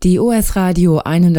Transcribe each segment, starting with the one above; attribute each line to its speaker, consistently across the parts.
Speaker 1: Die OS Radio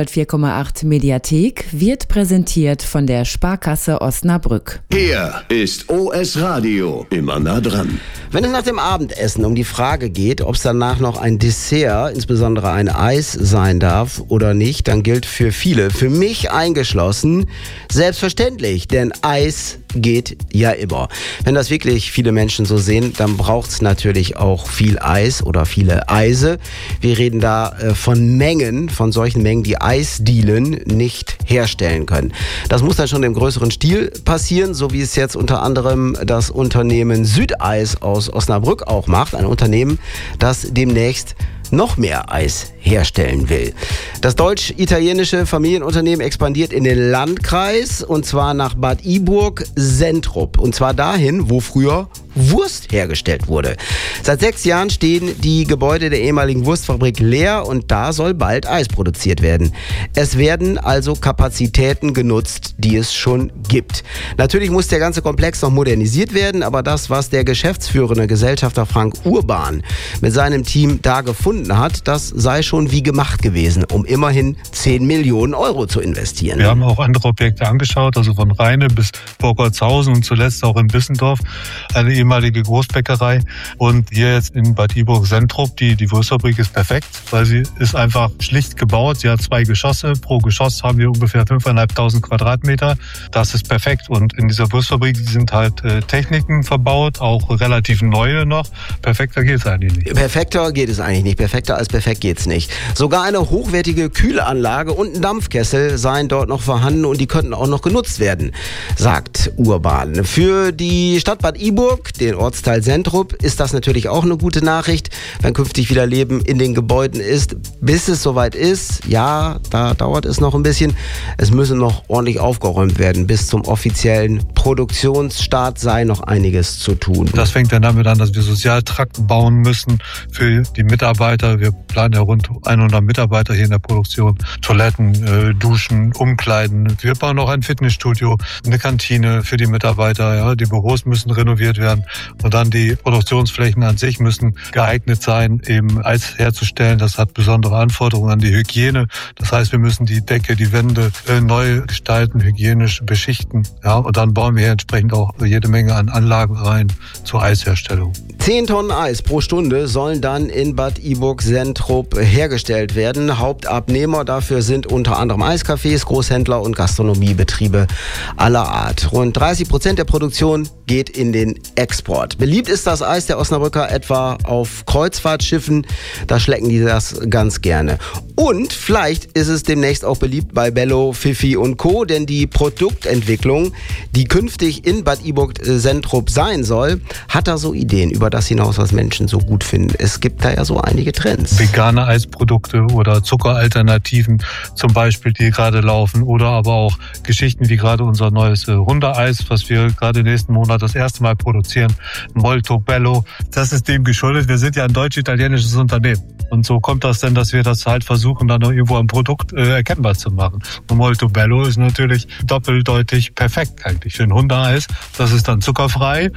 Speaker 1: 104,8 Mediathek wird präsentiert von der Sparkasse Osnabrück.
Speaker 2: Hier ist OS Radio, immer nah dran.
Speaker 3: Wenn es nach dem Abendessen um die Frage geht, ob es danach noch ein Dessert, insbesondere ein Eis, sein darf oder nicht, dann gilt für viele, für mich eingeschlossen, selbstverständlich, denn Eis geht ja immer. Wenn das wirklich viele Menschen so sehen, dann braucht es natürlich auch viel Eis oder viele Eise. Wir reden da von Mengen, von solchen Mengen, die Eisdielen nicht herstellen können. Das muss dann schon im größeren Stil passieren, so wie es jetzt unter anderem das Unternehmen Südeis aus Osnabrück auch macht. Ein Unternehmen, das demnächst noch mehr Eis herstellen will. Das deutsch-italienische Familienunternehmen expandiert in den Landkreis und zwar nach Bad Iburg-Sentrup. Und zwar dahin, wo früher Wurst hergestellt wurde. Seit 6 Jahren stehen die Gebäude der ehemaligen Wurstfabrik leer und da soll bald Eis produziert werden. Es werden also Kapazitäten genutzt, die es schon gibt. Natürlich muss der ganze Komplex noch modernisiert werden, aber das, was der geschäftsführende Gesellschafter Frank Urban mit seinem Team da gefunden hat, das sei schon wie gemacht gewesen, um immerhin 10 Millionen Euro zu investieren.
Speaker 4: Wir haben auch andere Objekte angeschaut, also von Rheine bis Burgertshausen und zuletzt auch in Bissendorf, eine ehemalige Großbäckerei. Und hier jetzt in Bad Iburg-Sentrup, die Wurstfabrik ist perfekt, weil sie ist einfach schlicht gebaut. Sie hat 2 Geschosse. Pro Geschoss haben wir ungefähr 5.500 Quadratmeter. Das ist perfekt. Und in dieser Wurstfabrik sind halt Techniken verbaut, auch relativ neue noch. Perfekter geht es eigentlich nicht.
Speaker 3: Perfekter geht es eigentlich nicht. Perfekter als perfekt geht's nicht. Sogar eine hochwertige Kühlanlage und ein Dampfkessel seien dort noch vorhanden und die könnten auch noch genutzt werden, sagt Urban. Für die Stadt Bad Iburg, den Ortsteil Sentrup, ist das natürlich auch eine gute Nachricht, wenn künftig wieder Leben in den Gebäuden ist. Bis es soweit ist, ja, da dauert es noch ein bisschen. Es müsse noch ordentlich aufgeräumt werden. Bis zum offiziellen Produktionsstart sei noch einiges zu tun.
Speaker 4: Das fängt dann damit an, dass wir Sozialtrakt bauen müssen für die Mitarbeiter. Wir planen ja rund 100 Mitarbeiter hier in der Produktion. Toiletten, Duschen, Umkleiden. Wir bauen auch ein Fitnessstudio, eine Kantine für die Mitarbeiter. Ja, die Büros müssen renoviert werden. Und dann die Produktionsflächen an sich müssen geeignet sein, eben Eis herzustellen. Das hat besondere Anforderungen an die Hygiene. Das heißt, wir müssen die Decke, die Wände neu gestalten, hygienisch beschichten. Ja, und dann bauen wir hier entsprechend auch jede Menge an Anlagen rein zur Eisherstellung.
Speaker 3: 10 Tonnen Eis pro Stunde sollen dann in Bad Iburg-Sentrup hergestellt werden. Hauptabnehmer dafür sind unter anderem Eiscafés, Großhändler und Gastronomiebetriebe aller Art. Rund 30% der Produktion geht in den Export. Beliebt ist das Eis der Osnabrücker etwa auf Kreuzfahrtschiffen. Da schlecken die das ganz gerne. Und vielleicht ist es demnächst auch beliebt bei Bello, Fifi und Co., denn die Produktentwicklung, die künftig in Bad Iburg-Sentrup sein soll, hat da so Ideen über das hinaus, was Menschen so gut finden. Es gibt da ja so einige Trends.
Speaker 4: Vegane Eisprodukte oder Zuckeralternativen zum Beispiel, die gerade laufen, oder aber auch Geschichten wie gerade unser neues Hundeeis, was wir gerade nächsten Monat das erste Mal produzieren, Molto Bello. Das ist dem geschuldet. Wir sind ja ein deutsch-italienisches Unternehmen. Und so kommt das denn, dass wir das halt versuchen, dann noch irgendwo am Produkt erkennbar zu machen. Und Molto Bello ist natürlich doppeldeutig perfekt eigentlich für ein Hundeeis. Das ist dann zuckerfrei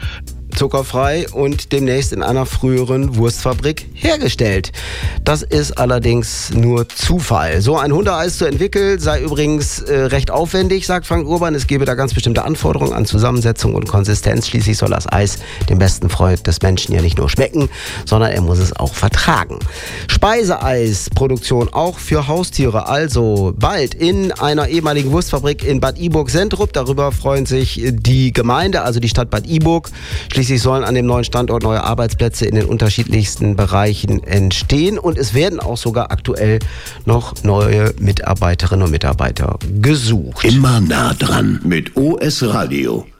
Speaker 4: und demnächst in einer früheren Wurstfabrik hergestellt. Das ist allerdings nur Zufall. So ein Hundeeis zu entwickeln sei übrigens recht aufwendig, sagt Frank Urban. Es gebe da ganz bestimmte Anforderungen an Zusammensetzung und Konsistenz. Schließlich soll das Eis dem besten Freund des Menschen ja nicht nur schmecken, sondern er muss es auch vertragen. Speiseeisproduktion auch für Haustiere, also bald in einer ehemaligen Wurstfabrik in Bad Iburg-Sentrup. Darüber freuen sich die Gemeinde, also die Stadt Bad Iburg. Schließlich sollen an dem neuen Standort neue Arbeitsplätze in den unterschiedlichsten Bereichen entstehen und es werden auch sogar aktuell noch neue Mitarbeiterinnen und Mitarbeiter gesucht.
Speaker 2: Immer nah dran mit OS Radio.